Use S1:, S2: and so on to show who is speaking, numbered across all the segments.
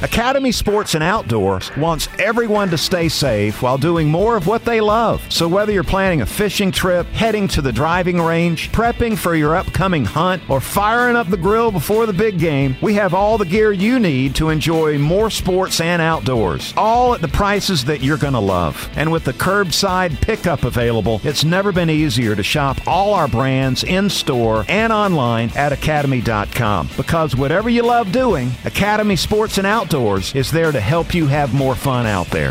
S1: Academy Sports and Outdoors wants everyone to stay safe while doing more of what they love. So whether you're planning a fishing trip, heading to the driving range, prepping for your upcoming hunt, or firing up the grill before the big game, we have all the gear you need to enjoy more sports and outdoors, all at the prices that you're going to love. And with the curbside pickup available, it's never been easier to shop all our brands in-store and online at academy.com. Because whatever you love doing, Academy Sports and Outdoors is there to help you have more fun out there.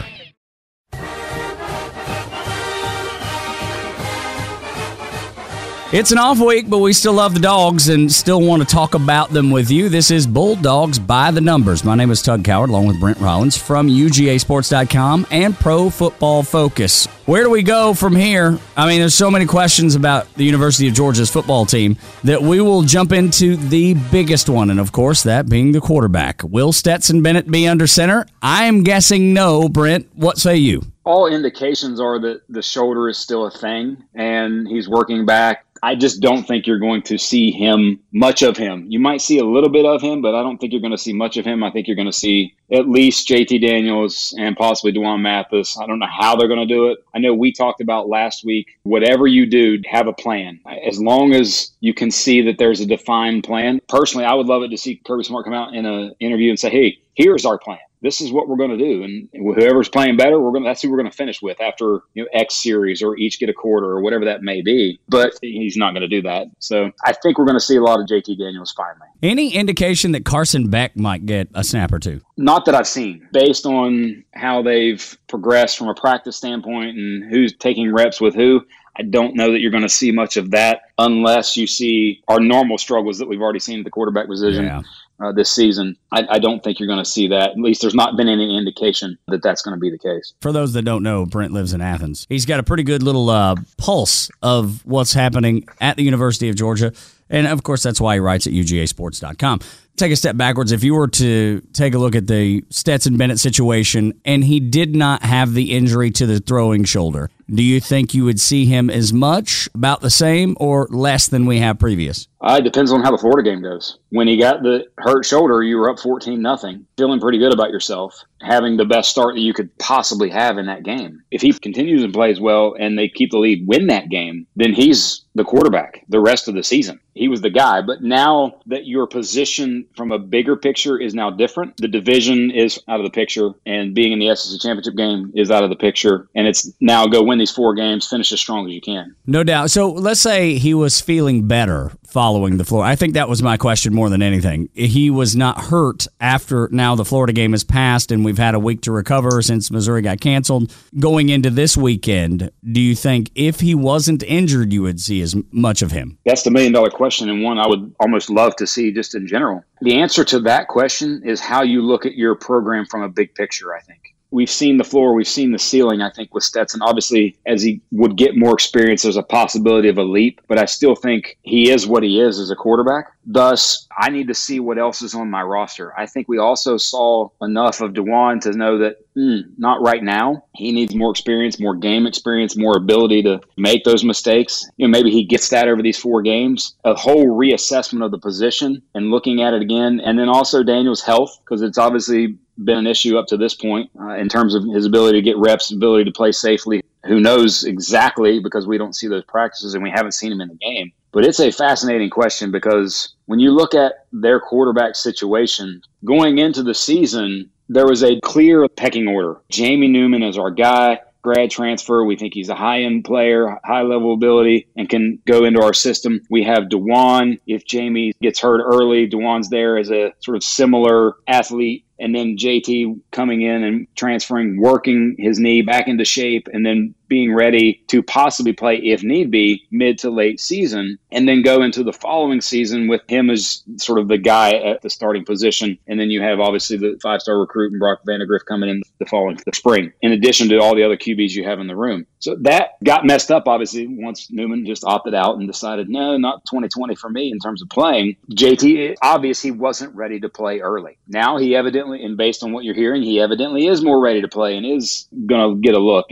S2: It's an off week, but we still love the dogs and still want to talk about them with you. This is Bulldogs by the Numbers. My name is Tug Coward, along with Brent Rollins from UGAsports.com and Pro Football Focus. Where do we go from here? I mean, there's so many questions about the University of Georgia's football team that we will jump into the biggest one, and of course, that being the quarterback. Will Stetson Bennett be under center? I'm guessing no. Brent, what say you?
S3: All indications are that the shoulder is still a thing, and he's working back. I just don't think you're going to see much of him. You might see a little bit of him, but I don't think you're going to see much of him. I think you're going to see at least JT Daniels and possibly D'Wan Mathis. I don't know how they're going to do it. I know we talked about last week, whatever you do, have a plan. As long as you can see that there's a defined plan. Personally, I would love it to see Kirby Smart come out in an interview and say, hey, here's our plan. This is what we're going to do. And whoever's playing better, that's who we're going to finish with after X series or each get a quarter or whatever that may be. But he's not going to do that. So I think we're going to see a lot of JT Daniels finally.
S2: Any indication that Carson Beck might get a snap or two?
S3: Not that I've seen. Based on how they've progressed from a practice standpoint and who's taking reps with who, I don't know that you're going to see much of that unless you see our normal struggles that we've already seen at the quarterback position this season. I don't think you're going to see that. At least there's not been any indication that that's going to be the case.
S2: For those that don't know, Brent lives in Athens. He's got a pretty good little pulse of what's happening at the University of Georgia. And, of course, that's why he writes at UGAsports.com. Take a step backwards. If you were to take a look at the Stetson Bennett situation and he did not have the injury to the throwing shoulder, do you think you would see him as much, about the same, or less than we have previous?
S3: It depends on how the Florida game goes. When he got the hurt shoulder, you were up 14-0, feeling pretty good about yourself, having the best start that you could possibly have in that game. If he continues and plays well and they keep the lead, win that game, then he's the quarterback the rest of the season. He was the guy. But now that your position from a bigger picture is now different, the division is out of the picture, and being in the SEC championship game is out of the picture, and it's now go win these 4 games, finish as strong as you can.
S2: No doubt. So let's say he was feeling better following the Florida. I think that was my question more than anything. He was not hurt after now the Florida game has passed and we've had a week to recover since Missouri got canceled. Going into this weekend, do you think if he wasn't injured, you would see as much of him?
S3: That's the million-dollar question, and one I would almost love to see just in general. The answer to that question is how you look at your program from a big picture, I think. We've seen the floor, we've seen the ceiling, I think, with Stetson. Obviously, as he would get more experience, there's a possibility of a leap, but I still think he is what he is as a quarterback. Thus, I need to see what else is on my roster. I think we also saw enough of D'Wan to know that not right now. He needs more experience, more game experience, more ability to make those mistakes. Maybe he gets that over these 4 games. A whole reassessment of the position and looking at it again. And then also Daniel's health, because it's obviously been an issue up to this point in terms of his ability to get reps, ability to play safely. Who knows exactly, because we don't see those practices and we haven't seen him in the game. But it's a fascinating question, because when you look at their quarterback situation going into the season, there was a clear pecking order. Jamie Newman is our guy. Grad transfer. We think he's a high-end player, high-level ability, and can go into our system. We have D'Wan. If Jamie gets hurt early, D'Wan's there as a sort of similar athlete. And then JT coming in and transferring, working his knee back into shape, and then being ready to possibly play, if need be, mid to late season, and then go into the following season with him as sort of the guy at the starting position. And then you have obviously the 5-star recruit and Brock Vandagriff coming in the spring, in addition to all the other QBs you have in the room. So that got messed up, obviously, once Newman just opted out and decided, no, not 2020 for me in terms of playing. JT, obvious he wasn't ready to play early. Now he evidently, and based on what you're hearing, he evidently is more ready to play and is going to get a look. And it's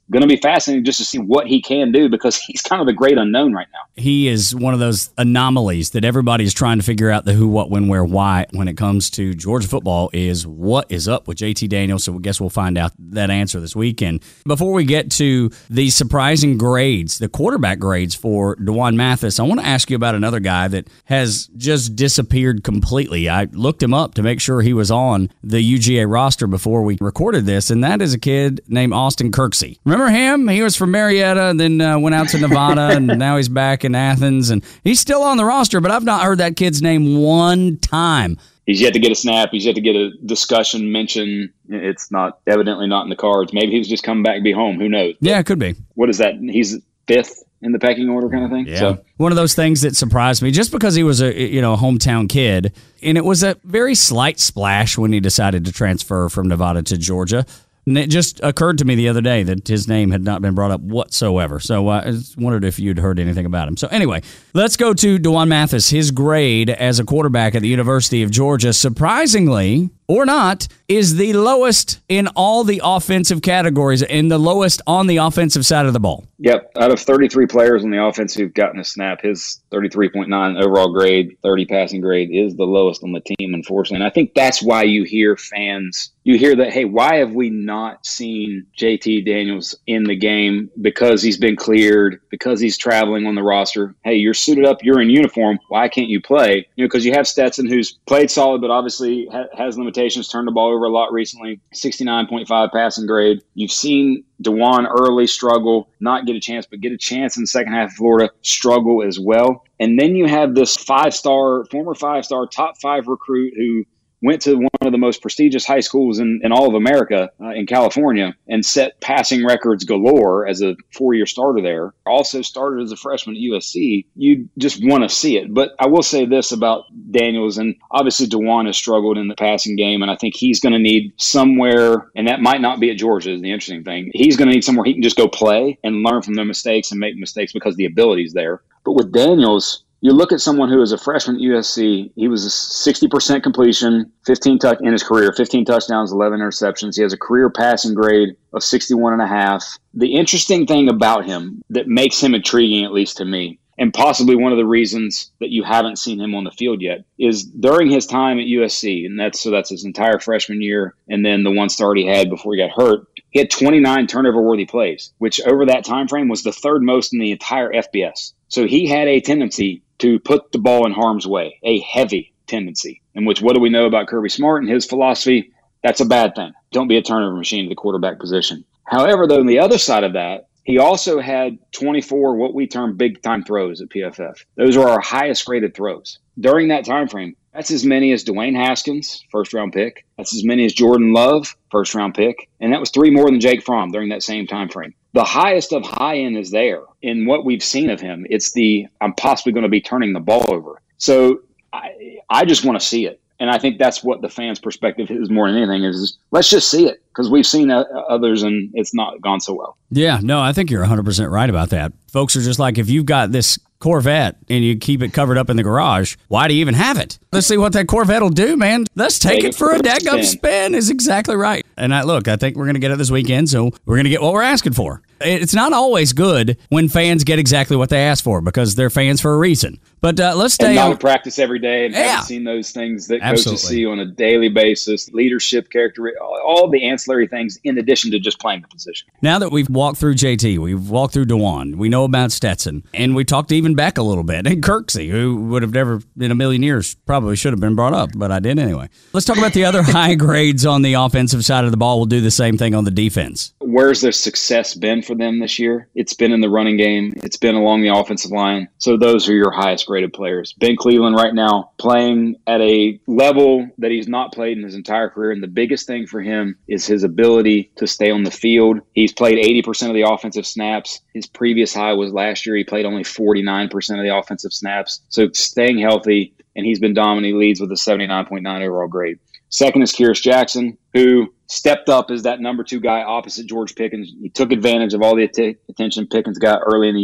S3: going to be fascinating just to see what he can do because he's kind of the great unknown right now.
S2: He is one of those anomalies that everybody's trying to figure out the who, what, when, where, why when it comes to Georgia football is what is up with JT Daniels. So I guess we'll find out that answer this weekend. Before we get to the surprising grades, the quarterback grades for D'Wan Mathis, I want to ask you about another guy that has just disappeared completely. I looked him up to make sure he was on the UGA roster before we recorded this, and that is a kid named Austin Kirksey. Remember him? He was from Marietta and then went out to Nevada, and now he's back in Athens, and he's still on the roster, but I've not heard that kid's name one time.
S3: He's yet to get a snap. He's yet to get a discussion mention. It's evidently not in the cards. Maybe he's just come back to be home. Who knows?
S2: Yeah, it could be.
S3: What is that? He's fifth in the pecking order kind of thing?
S2: Yeah. So one of those things that surprised me just because he was a hometown kid, and it was a very slight splash when he decided to transfer from Nevada to Georgia. And it just occurred to me the other day that his name had not been brought up whatsoever. So I just wondered if you'd heard anything about him. So anyway, let's go to D'Wan Mathis. His grade as a quarterback at the University of Georgia, surprisingly or not, is the lowest in all the offensive categories and the lowest on the offensive side of the ball.
S3: Yep. Out of 33 players on the offense who've gotten a snap, his 33.9 overall grade, 30 passing grade is the lowest on the team, unfortunately. And I think that's why you hear that, hey, why have we not seen JT Daniels in the game? Because he's been cleared, because he's traveling on the roster. Hey, you're suited up, you're in uniform. Why can't you play? Because you have Stetson, who's played solid, but obviously has limitations, turned the ball over a lot recently, 69.5 passing grade. You've seen D'Wan early struggle, not get a chance, but get a chance in the second half of Florida, struggle as well. And then you have this former five-star, top 5 recruit who went to one of the most prestigious high schools in all of America, in California, and set passing records galore as a 4-year starter there. Also started as a freshman at USC. You just want to see it. But I will say this about Daniels, and obviously D'Wan has struggled in the passing game, and I think he's going to need somewhere, and that might not be at Georgia is the interesting thing. He's going to need somewhere he can just go play and learn from their mistakes and make mistakes because the ability's there. But with Daniels, you look at someone who is a freshman at USC, he was a 60% completion, 15 touchdowns, 11 interceptions. He has a career passing grade of 61.5. The interesting thing about him that makes him intriguing, at least to me, and possibly one of the reasons that you haven't seen him on the field yet, is during his time at USC, and that's his entire freshman year, and then the one start he had before he got hurt, he had 29 turnover-worthy plays, which over that time frame was the third most in the entire FBS. So he had a tendency to put the ball in harm's way, a heavy tendency, in which what do we know about Kirby Smart and his philosophy? That's a bad thing. Don't be a turnover machine at the quarterback position. However, though, on the other side of that, he also had 24 what we term big-time throws at PFF. Those are our highest-rated throws. During that time frame, that's as many as Dwayne Haskins, first-round pick. That's as many as Jordan Love, first-round pick. And that was 3 more than Jake Fromm during that same time frame. The highest of high-end is there. In what we've seen of him, it's I'm possibly going to be turning the ball over. So I just want to see it. And I think that's what the fans' perspective is more than anything is let's just see it because we've seen others and it's not gone so well.
S2: Yeah, no, I think you're 100% right about that. Folks are just like, if you've got this Corvette and you keep it covered up in the garage, why do you even have it? Let's see what that Corvette will do, man. Let's take it for a daggum spin is exactly right. And I think we're going to get it this weekend, so we're going to get what we're asking for. It's not always good when fans get exactly what they ask for because they're fans for a reason. But let's stay
S3: and not
S2: on
S3: to practice every day and haven't seen those things that coaches see on a daily basis, leadership, character, all the ancillary things in addition to just playing the position.
S2: Now that we've walked through JT, we've walked through D'Wan, we know about Stetson, and we talked even Beck a little bit, and Kirksey, who would have never in a million years probably should have been brought up, but I did anyway. Let's talk about the other high grades on the offensive side of the ball. We'll do the same thing on the defense.
S3: Where's their success been for them this year? It's been in the running game. It's been along the offensive line. So those are your highest graded players. Ben Cleveland right now playing at a level that he's not played in his entire career. And the biggest thing for him is his ability to stay on the field. He's played 80% of the offensive snaps. His previous high was last year. He played only 49% of the offensive snaps. So staying healthy, and he's been dominant. He leads with a 79.9 overall grade. Second is Kyrus Jackson, who stepped up as that number 2 guy opposite George Pickens. He took advantage of all the attention Pickens got early in the year.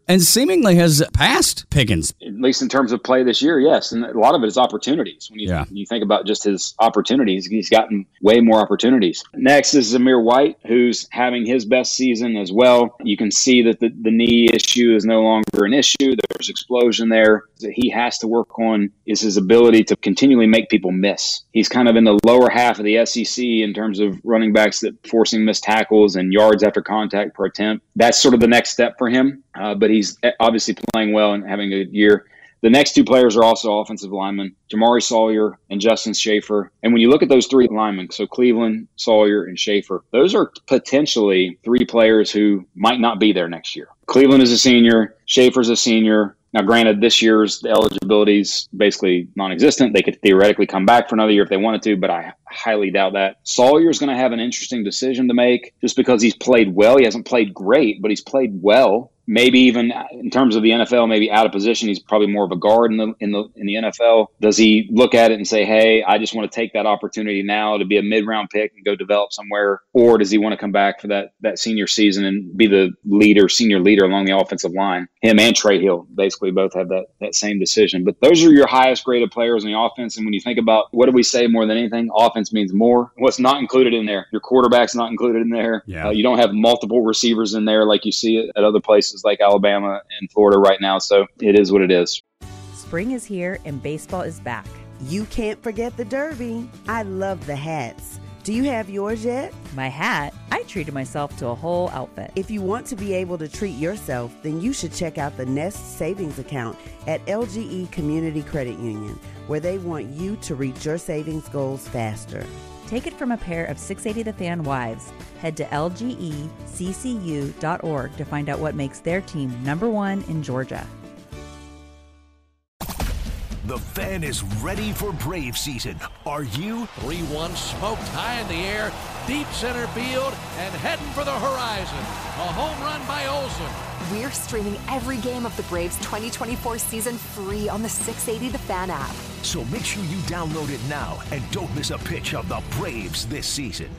S2: And seemingly has passed Pickens.
S3: At least in terms of play this year, yes. And a lot of it is opportunities. When you think about just his opportunities, he's gotten way more opportunities. Next is Zamir White, who's having his best season as well. You can see that the knee issue is no longer an issue. There's explosion there. That he has to work on is his ability to continually make people miss. He's kind of in the lower half of the SEC in terms of running backs that forcing missed tackles and yards after contact per attempt. That's sort of the next step for him. But he's obviously playing well and having a good year. The next two players are also offensive linemen, Jamari Sawyer and Justin Schaefer. And when you look at those three linemen, so Cleveland, Sawyer, and Schaefer, those are potentially three players who might not be there next year. Cleveland is a senior, Schaefer's a senior. Now, granted, this year's eligibility is basically non-existent. They could theoretically come back for another year if they wanted to, but I highly doubt that. Sawyer's going to have an interesting decision to make just because he's played well. He hasn't played great, but he's played well. Maybe even in terms of the NFL, maybe out of position. He's probably more of a guard in the NFL. Does he look at it and say, hey, I just want to take that opportunity now to be a mid-round pick and go develop somewhere? Or does he want to come back for that senior season and be the senior leader along the offensive line? Him and Trey Hill basically both have that same decision. But those are your highest graded players in the offense. And when you think about what do we say more than anything, offense means more. What's not included in there? Your quarterback's not included in there.
S2: Yeah.
S3: You don't have multiple receivers in there like you see it at other places like Alabama and Florida right now. So it is what it is.
S4: Spring is here and baseball is back.
S5: You can't forget the Derby. I love the hats. Do you have yours yet?
S4: My hat? I treated myself to a whole outfit.
S5: If you want to be able to treat yourself, then you should check out the Nest Savings Account at LGE Community Credit Union, where they want you to reach your savings goals faster.
S4: Take it from a pair of 680 The Fan wives. Head to lgeccu.org to find out what makes their team #1 in Georgia.
S6: The Fan is ready for Brave season. Are you?
S7: 3-1 smoked high in the air, deep center field, and heading for the horizon. A home run by Olsen.
S8: We're streaming every game of the Braves 2024 season free on the 680 The Fan app.
S6: So make sure you download it now and don't miss a pitch of the Braves this season.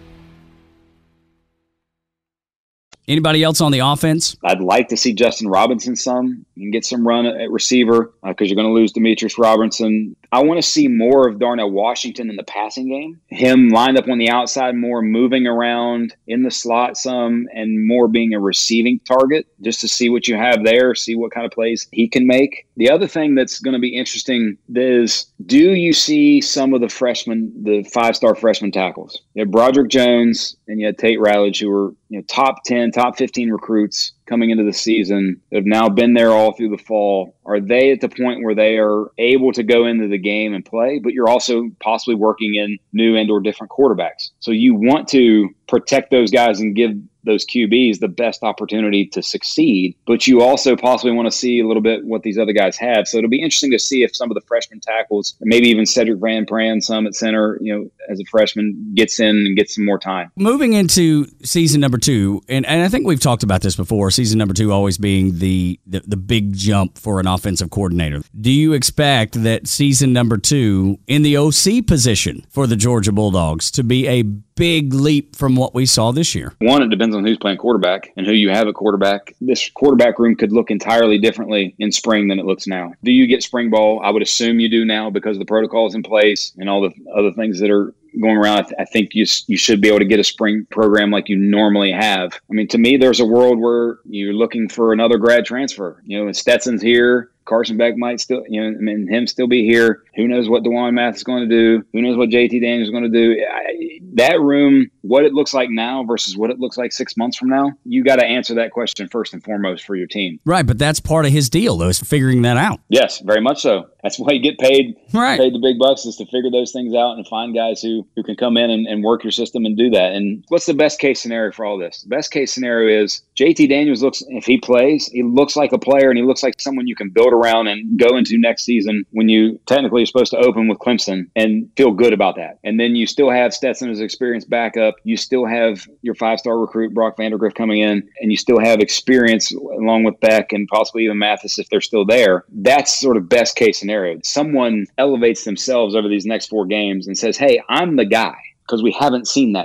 S2: Anybody else on the offense?
S3: I'd like to see Justin Robinson some. You can get some run at receiver because you're going to lose Demetrius Robertson. I want to see more of Darnell Washington in the passing game. Him lined up on the outside more, moving around in the slot some, and more being a receiving target just to see what you have there, see what kind of plays he can make. The other thing that's going to be interesting is, do you see some of the freshmen, the 5-star freshman tackles? You had Broderick Jones and you had Tate Ratledge, who were top 10, top 15 recruits coming into the season, have now been there all through the fall. Are they at the point where they are able to go into the game and play, but you're also possibly working in new and or different quarterbacks? So you want to protect those guys and give those QBs the best opportunity to succeed, but you also possibly want to see a little bit what these other guys have. So it'll be interesting to see if some of the freshman tackles, maybe even Cedric Van Pran, some at center, as a freshman, gets in and gets some more time.
S2: Moving into season number 2, and I think we've talked about this before, season number 2 always being the big jump for an offensive coordinator. Do you expect that season number 2 in the OC position for the Georgia Bulldogs to be a big leap from what we saw this year?
S3: One, it depends on who's playing quarterback and who you have at quarterback. This quarterback room could look entirely differently in spring than it looks now. Do you get spring ball? I would assume you do now because the protocol is in place and all the other things that are going around. I think you should be able to get a spring program like you normally have. I mean, to me, there's a world where you're looking for another grad transfer. Stetson's here. Carson Beck might still, him still be here. Who knows what DeJuan Mathis is going to do? Who knows what JT Daniels is going to do? That room, what it looks like now versus what it looks like 6 months from now, you got to answer that question first and foremost for your team.
S2: Right, but that's part of his deal, though, is figuring that out.
S3: Yes, very much so. That's why you get paid.
S2: Right.
S3: Paid the big bucks is to figure those things out and find guys who can come in and work your system and do that. And what's the best case scenario for all this? The best case scenario is JT Daniels looks, if he plays, he looks like a player and he looks like someone you can build around and go into next season when you technically are supposed to open with Clemson and feel good about that. And then you still have Stetson as experienced backup. You still have your 5-star recruit, Brock Vandergrift, coming in, and you still have experience along with Beck and possibly even Mathis if they're still there. That's sort of best case scenario. Someone elevates themselves over these next 4 games and says, hey, I'm the guy, because we haven't seen that yet.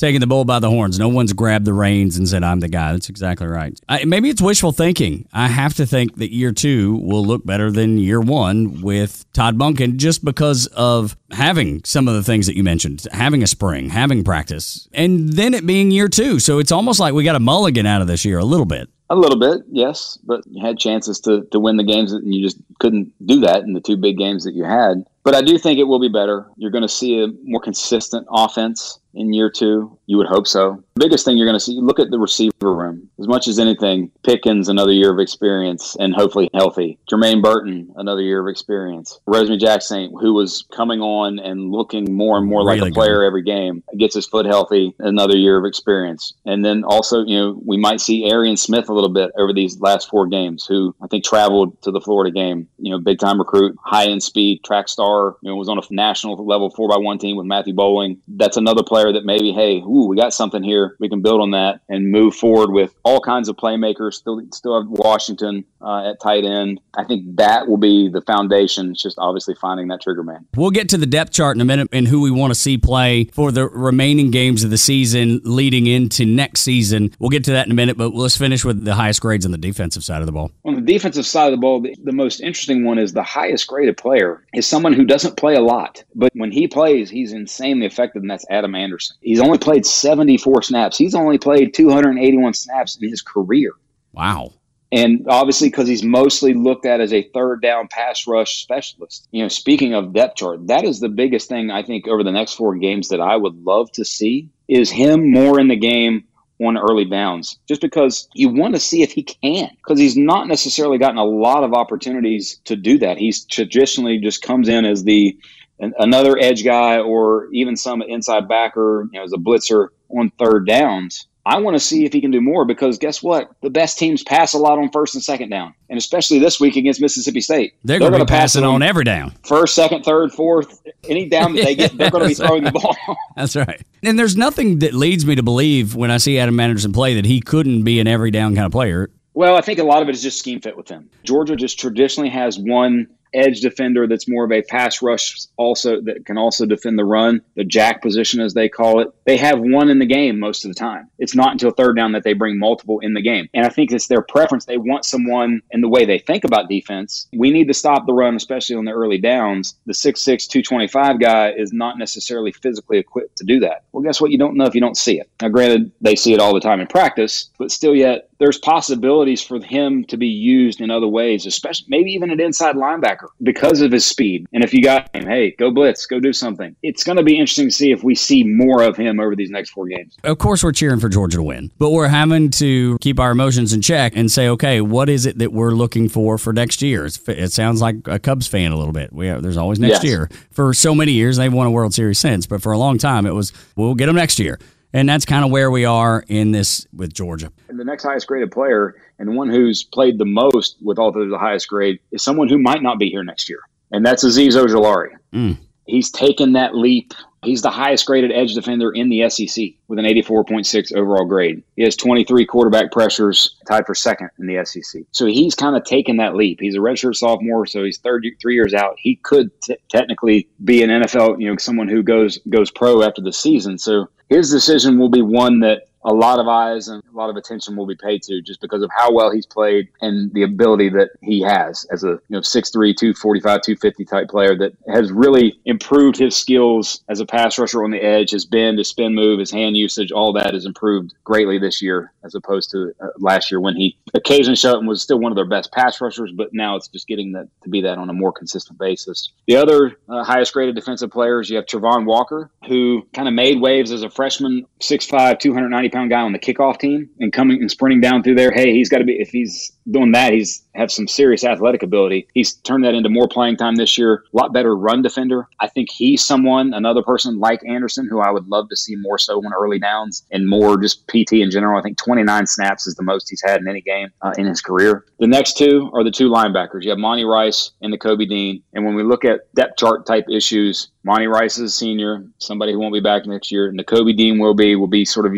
S2: taking the bull by the horns. No one's grabbed the reins and said, I'm the guy. That's exactly right. Maybe it's wishful thinking. I have to think that year 2 will look better than year 1 with Todd Monken just because of having some of the things that you mentioned, having a spring, having practice, and then it being year 2. So it's almost like we got a mulligan out of this year a little bit.
S3: A little bit, yes, but you had chances to win the games, and you just couldn't do that in the 2 big games that you had. But I do think it will be better. You're going to see a more consistent offense in year 2. You would hope so. The biggest thing you're going to see, look at the receiver room. As much as anything, Pickens, another year of experience and hopefully healthy. Jermaine Burton, another year of experience. Rosemary Jackson, who was coming on and looking more and more like a player every game, gets his foot healthy, another year of experience. And then also, we might see Arian Smith a little bit over these last 4 games, who I think traveled to the Florida game. Big time recruit, high end speed, track star. Was on a national level 4x1 team with Matthew Bowling. That's another player that maybe, we got something here. We can build on that and move forward with all kinds of playmakers. Still have Washington at tight end. I think that will be the foundation. It's just obviously finding that trigger man.
S2: We'll get to the depth chart in a minute and who we want to see play for the remaining games of the season leading into next season. We'll get to that in a minute, but let's finish with the highest grades on the defensive side of the ball.
S3: On the defensive side of the ball, the most interesting one is the highest graded player is someone who doesn't play a lot, but when he plays, he's insanely effective, and that's Adam Anderson. He's only played 74 snaps. He's only played 281 snaps in his career.
S2: Wow.
S3: And obviously because he's mostly looked at as a third down pass rush specialist. Speaking of depth chart, that is the biggest thing I think over the next 4 games that I would love to see is him more in the game on early downs, just because you want to see if he can, because he's not necessarily gotten a lot of opportunities to do that. He's traditionally just comes in as another edge guy or even some inside backer, as a blitzer on third downs. I want to see if he can do more, because guess what? The best teams pass a lot on first and second down. And especially this week against Mississippi State.
S2: They're going to be passing on every down.
S3: First, second, third, fourth, any down that they get, they're going to be throwing the ball.
S2: That's right. And there's nothing that leads me to believe when I see Adam Anderson play that he couldn't be an every down kind of player.
S3: Well, I think a lot of it is just scheme fit with him. Georgia just traditionally has one edge defender that's more of a pass rush also that can also defend the run, the jack position as they call it. They have one in the game most of the time. It's not until third down that they bring multiple in the game. And I think it's their preference. They want someone in the way they think about defense. We need to stop the run, especially on the early downs. The 6'6", 225 guy is not necessarily physically equipped to do that. Well, guess what? You don't know if you don't see it. Now, granted, they see it all the time in practice, but still yet there's possibilities for him to be used in other ways, especially maybe even an inside linebacker because of his speed. And if you got him, hey, go blitz, go do something. It's going to be interesting to see if we see more of him over these next 4 games.
S2: Of course, we're cheering for Georgia to win, but we're having to keep our emotions in check and say, okay, what is it that we're looking for next year? It sounds like a Cubs fan a little bit. There's always next year. For so many years, they've won a World Series since, but for a long time, it was, we'll get them next year. And that's kind of where we are in this with Georgia.
S3: And the next highest graded player, and the one who's played the most with all the highest grade, is someone who might not be here next year. And that's Azeez Ojulari. He's taken that leap. He's the highest graded edge defender in the SEC with an 84.6 overall grade. He has 23 quarterback pressures, tied for second in the SEC. So he's kind of taken that leap. He's a redshirt sophomore, so he's 3 years out. He could technically be an NFL, someone who goes pro after the season. So his decision will be one that a lot of eyes and a lot of attention will be paid to, just because of how well he's played and the ability that he has as a 6'3", 245, 250 type player that has really improved his skills as a pass rusher on the edge. His bend, his spin move, his hand usage, all that has improved greatly this year as opposed to last year when he occasionally showed up and was still one of their best pass rushers, but now it's just getting that to be that on a more consistent basis. The other highest graded defensive players, you have Travon Walker, who kind of made waves as a freshman, 6'5", 290-pound guy on the kickoff team, and coming and sprinting down through there. Hey, he's got to be, if he's doing that, he's have some serious athletic ability. He's turned that into more playing time this year. A lot better run defender. I think he's another person like Anderson, who I would love to see more so on early downs and more just PT in general. I think 29 snaps is the most he's had in any game in his career. The next two are the 2 linebackers. You have Monty Rice and Nakobe Dean. And when we look at depth chart type issues, Monty Rice is a senior, somebody who won't be back next year. Nakobe Dean will be sort of your leader of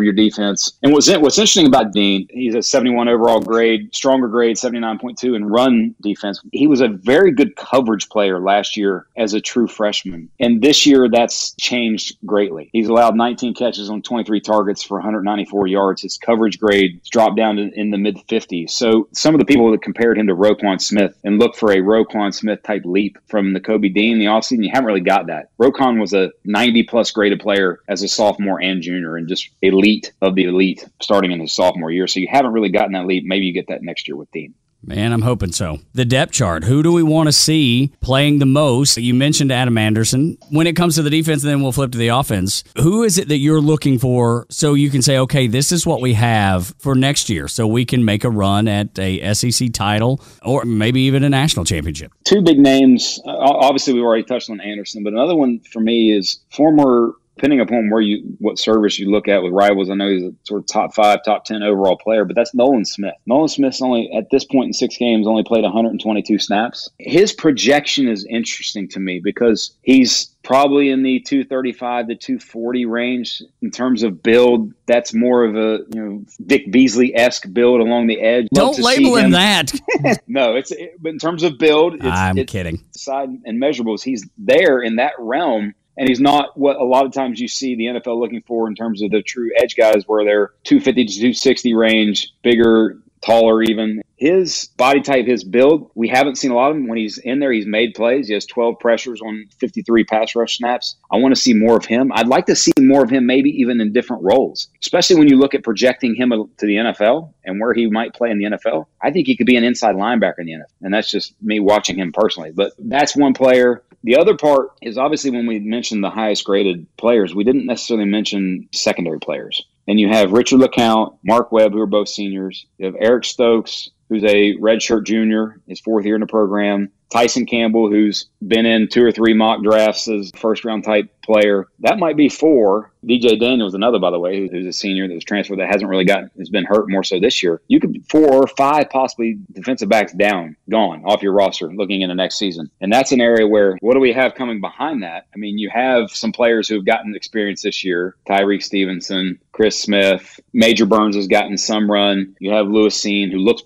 S3: of your defense. And what's interesting about Dean, he's a 71 overall grade, stronger grade, 79.2 in run defense. He was a very good coverage player last year as a true freshman. And this year, that's changed greatly. He's allowed 19 catches on 23 targets for 194 yards. His coverage grade dropped down in the mid-50s. So some of the people that compared him to Roquan Smith and looked for a Roquan Smith type leap from Nakobe Dean in the offseason, you haven't really got that. Roquan was a 90-plus graded player as a sophomore and junior, and just elite of the elite starting in his sophomore year. So you haven't really gotten that leap. Maybe you get that next year with Dean.
S2: Man, I'm hoping so. The depth chart. Who do we want to see playing the most? You mentioned Adam Anderson. When it comes to the defense, and then we'll flip to the offense. Who is it that you're looking for so you can say, okay, this is what we have for next year so we can make a run at a SEC title or maybe even a national championship?
S3: Two big names. Obviously, we've already touched on Anderson, but another one for me is former, depending upon what service you look at with rivals. I know he's a sort of top 5, top 10 overall player, but that's Nolan Smith. Nolan Smith's only, at this point in 6 games, only played 122 snaps. His projection is interesting to me because he's probably in the 235 to 240 range in terms of build. That's more of a Vic Beasley-esque build along the edge.
S2: Don't label him that.
S3: No, but in terms of build,
S2: I'm kidding.
S3: Side and measurables, he's there in that realm. And he's not what a lot of times you see the NFL looking for in terms of the true edge guys where they're 250 to 260 range, bigger, taller even. His body type, his build, we haven't seen a lot of him. When he's in there, he's made plays. He has 12 pressures on 53 pass rush snaps. I want to see more of him. I'd like to see more of him maybe even in different roles, especially when you look at projecting him to the NFL and where he might play in the NFL. I think he could be an inside linebacker in the NFL. And that's just me watching him personally. But that's one player. The other part is obviously when we mentioned the highest graded players, we didn't necessarily mention secondary players. And you have Richard LeCount, Mark Webb, who are both seniors. You have Eric Stokes, who's a redshirt junior, his 4th year in the program. Tyson Campbell, who's been in 2 or 3 mock drafts as first-round type player. That might be 4. DJ Daniels, another, by the way, who's a senior that was transferred that hasn't really has been hurt more so this year. You could 4 or 5 possibly defensive backs gone off your roster looking into next season. And that's an area where, what do we have coming behind that? I mean, you have some players who have gotten experience this year. Tyreek Stevenson, Chris Smith, Major Burns has gotten some run. You have Lewis Seen, who looks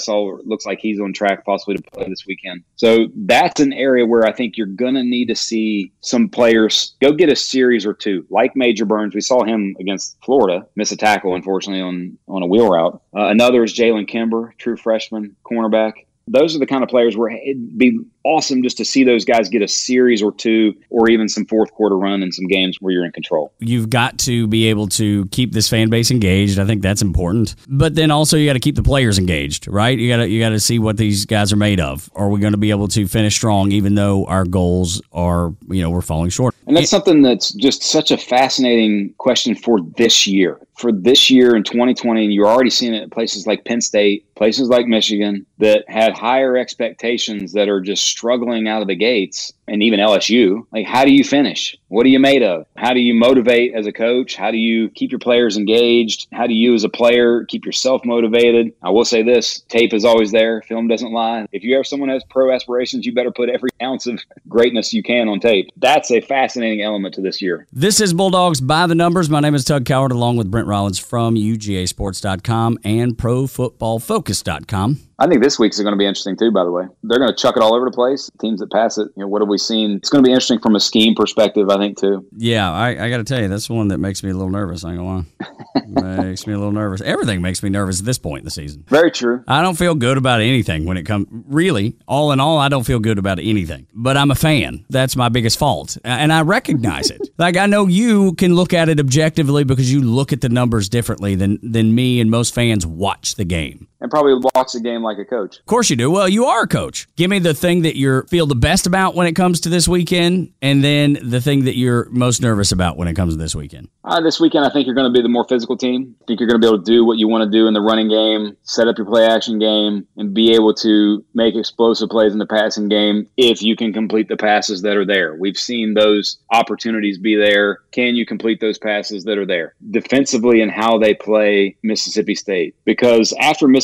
S3: like he's on track possibly to play this weekend. So that's an area where I think you're going to need to see some players go get a series or 2, like Major Burns. We saw him against Florida miss a tackle, unfortunately, on a wheel route. Another is Jalen Kimber, true freshman cornerback. Those are the kind of players where it'd be awesome just to see those guys get a series or 2 or even some fourth quarter run in some games where you're in control.
S2: You've got to be able to keep this fan base engaged. I think that's important. But then also you got to keep the players engaged, right? You got to see what these guys are made of. Are we going to be able to finish strong even though our goals are, we're falling short?
S3: And that's something that's just such a fascinating question for this year. For this year in 2020, and you're already seeing it at places like Penn State, places like Michigan that had higher expectations that are just struggling out of the gates, and even LSU. Like, how do you finish? What are you made of? How do you motivate as a coach? How do you keep your players engaged? How do you as a player keep yourself motivated? I will say this, tape is always there. Film doesn't lie. If you have someone who has pro aspirations, you better put every ounce of greatness you can on tape. That's a fascinating element to this year.
S2: This is Bulldogs by the Numbers. My name is Tug Coward, along with Brent Rollins from UGAsports.com and ProFootballFocus.com.
S3: I think this week's going to be interesting too, by the way. They're going to chuck it all over the place. Teams that pass it, what have we seen? It's going to be interesting from a scheme perspective, I think, too.
S2: Yeah, I got to tell you, that's one that makes me a little nervous. I ain't going to lie. Makes me a little nervous. Everything makes me nervous at this point in the season.
S3: Very true.
S2: I don't feel good about anything when it comes. Really, all in all, I don't feel good about anything. But I'm a fan. That's my biggest fault. And I recognize it. Like, I know you can look at it objectively because you look at the numbers differently than me and most fans watch the game.
S3: And probably watch the game like a coach.
S2: Of course you do. Well, you are a coach. Give me the thing that you feel the best about when it comes to this weekend, and then the thing that you're most nervous about when it comes to this weekend.
S3: This weekend, I think you're going to be the more physical team. I think you're going to be able to do what you want to do in the running game, set up your play-action game, and be able to make explosive plays in the passing game if you can complete the passes that are there. We've seen those opportunities be there. Can you complete those passes that are there? Defensively and how they play Mississippi State. Because after Mississippi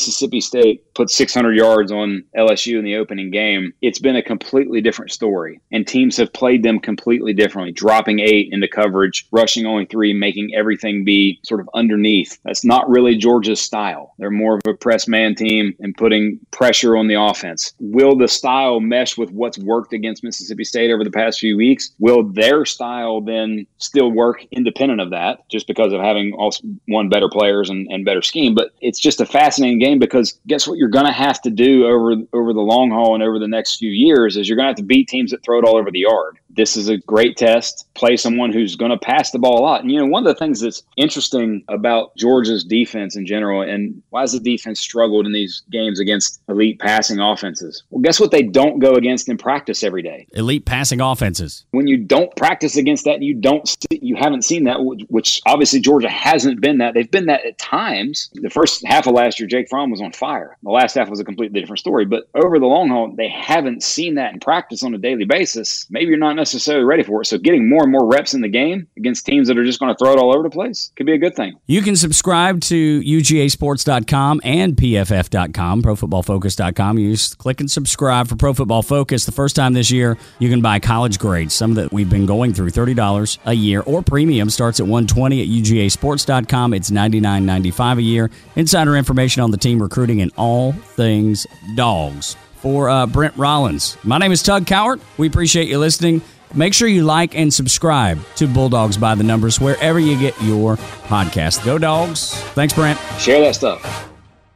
S3: Mississippi State put 600 yards on LSU in the opening game, it's been a completely different story. And teams have played them completely differently, dropping 8 into coverage, rushing only 3, making everything be sort of underneath. That's not really Georgia's style. They're more of a press man team and putting pressure on the offense. Will the style mesh with what's worked against Mississippi State over the past few weeks? Will their style then still work independent of that, just because of having also one better players and better scheme? But it's just a fascinating game, because guess what you're going to have to do over the long haul and over the next few years is you're going to have to beat teams that throw it all over the yard. This is a great test. Play someone who's going to pass the ball a lot. And, one of the things that's interesting about Georgia's defense in general, and why has the defense struggled in these games against elite passing offenses? Well, guess what they don't go against in practice every day?
S2: Elite passing offenses.
S3: When you don't practice against that, you haven't seen that, which obviously Georgia hasn't been that. They've been that at times. The first half of last year, Jake Fromm was on fire. The last half was a completely different story. But over the long haul, they haven't seen that in practice on a daily basis. Maybe you're not necessarily ready for it. So getting more and more reps in the game against teams that are just going to throw it all over the place could be a good thing.
S2: You can subscribe to UGAsports.com and PFF.com, ProFootballFocus.com. You just click and subscribe for Pro Football Focus. The first time this year, you can buy college grades, some that we've been going through, $30 a year, or premium starts at $120 at UGAsports.com. It's $99.95 a year. Insider information on the team, recruiting, and all things dogs. For Brent Rollins, my name is Tug Cowart. We appreciate you listening. Make sure you like and subscribe to Bulldogs by the Numbers wherever you get your podcast. Go Dogs. Thanks, Brent.
S3: Share that stuff.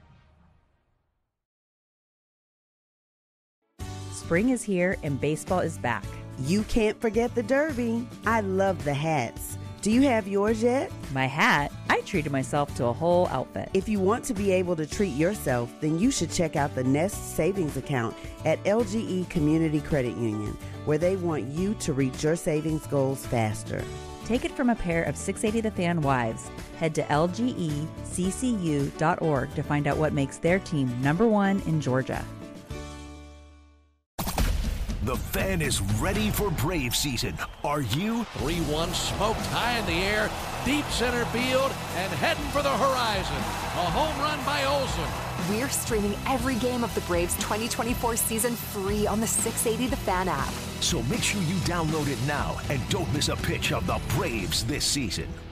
S4: Spring is here and baseball is back.
S5: You can't forget the Derby. I love the hats. Do you have yours yet?
S4: My hat? I treated myself to a whole outfit.
S5: If you want to be able to treat yourself, then you should check out the Nest Savings Account at LGE Community Credit Union, where they want you to reach your savings goals faster.
S4: Take it from a pair of 680 The Fan wives. Head to lgeccu.org to find out what makes their team #1 in Georgia.
S6: The Fan is ready for Brave season. Are you?
S7: 3-1 smoked high in the air, deep center field, and heading for the horizon. A home run by Olsen.
S8: We're streaming every game of the Braves 2024 season free on the 680 The Fan app.
S6: So make sure you download it now and don't miss a pitch of the Braves this season.